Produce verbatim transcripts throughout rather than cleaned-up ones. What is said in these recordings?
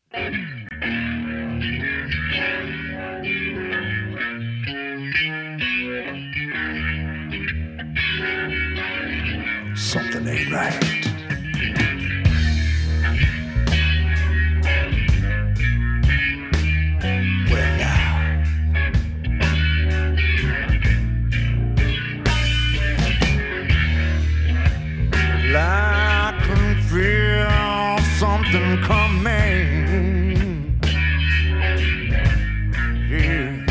Something ain't right. Well now, well, I can feel something coming. Yeah,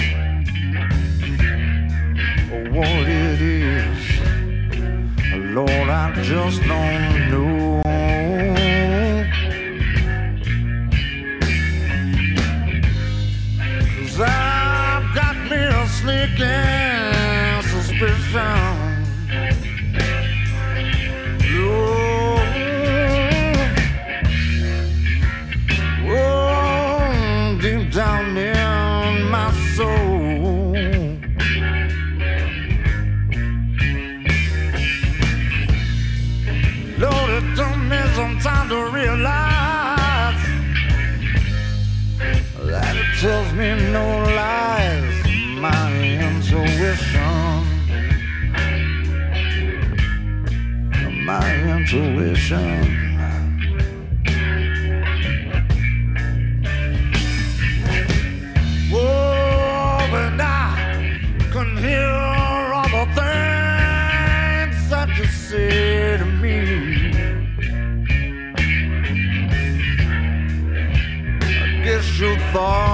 what it is, Lord, I just don't know. 'Cause I've got me a sneaking suspicion. Oh, oh, deep down in my soul. Lord, it took me some time to realize that it tells me no lies. My intuition, my intuition. Oh, but I can hear all the things that you say to me. I guess you thought